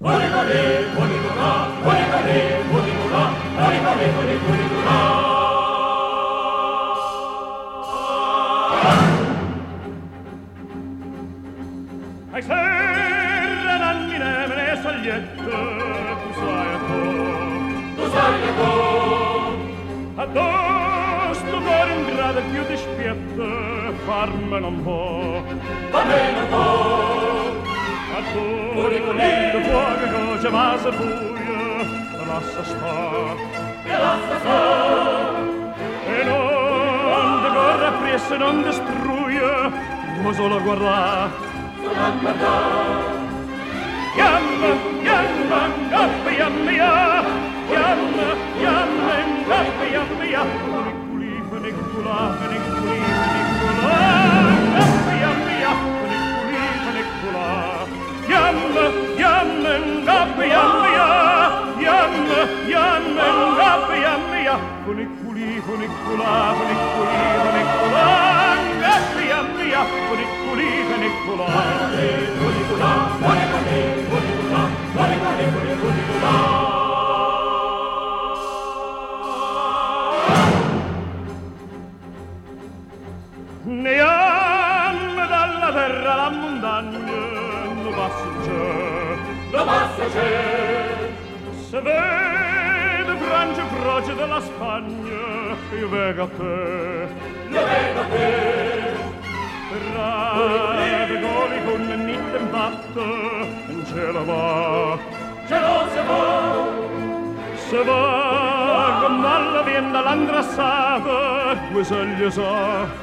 Ai serra d'annine me ne sagliette, tu sai a to, addosso per un grado più di spiette, farme non può, a tu, il fuoco goce ma se buia, lascia sta, e non te corre appresso, non destruye, ma solo guarda. Yamma, yamma, gappa, yamma, ya. Yamma, yamma, gappa, yamma, ya. Funiculi, funicula, funiculi, funicula. Gappa, yamma, ya. Funiculi, funicula. Yamma, yamma, gappa, yamma, ya. Yamma, yamma, gappa, yamma, ya. Funiculi, funicula, funiculi, funicula. Gappa, yamma, ya. Funiculi, funicula. Ne amme dalla terra la montagna, no passa c'è, se vede Francia e Croce della Spagna, io vengo a te, Brave goli con le nitte in fatto, non ce la va, se va, come alla vienda l'andrassata, due soglie so,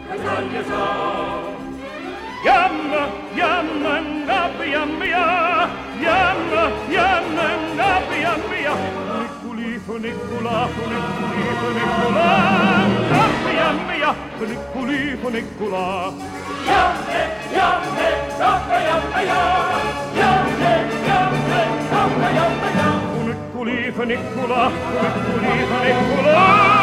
Yamma, yamma, ngabba, yamma, ya. Yamma, yamma, ngabba, yamma, ya. Funiculi, funicula, funiculi, funicula. Ngabba, yamma, ya. Funiculi, funicula. Yamme, yamme, ngabba, yamma, ya. Yamme, yamme, ngabba, yamma, ya. Funiculi, funicula, funiculi, funicula.